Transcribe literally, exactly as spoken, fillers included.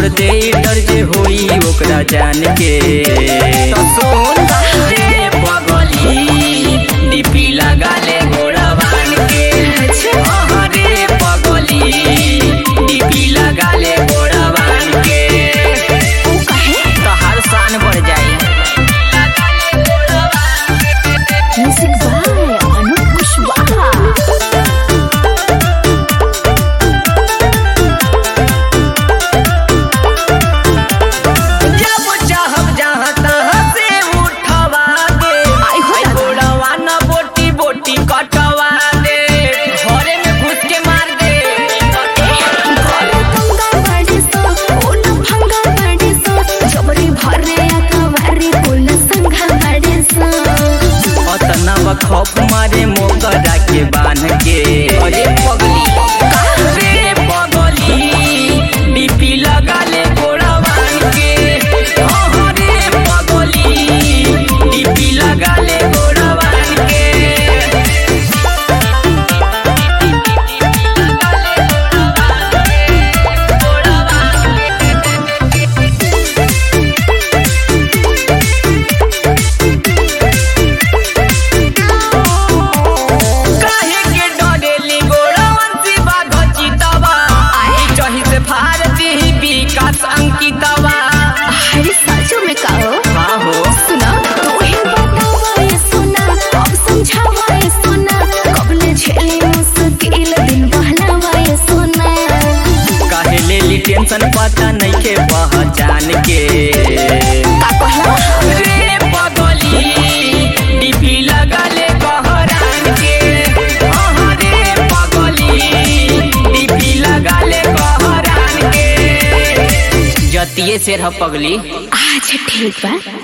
छोड़ दे डर जे होई ओकरा जान के। तो सुन रे पगली डीपी लगा ले गोड़ा बान के। रे पगली डीपी लगा ले गोड़ा बान के। तो हर शान बढ़ जाए। Music by Anup Kushwaha. खौफ मारे मोकरा के बांध के। अरे पगली रे पगली डीपी लगा ले गोड़ा बांध के। रे पगली डीपी लगा ले गोड़ा बांध के। अरे साचो में कहो। हाँ हो सुना तू ही बतावा ये सुना अब समझावा ये सुना कबले झेली मुश्किल दिन बहलावा ये सुना। काहे ले ली टेंशन पता नहीं के पहचान के। का कहला रे पगली डीपी लगा ले गहरान के। रे पगली डीपी लगा ले गहरान के। जतिये से रह पगली। अच्छा ठीक बा।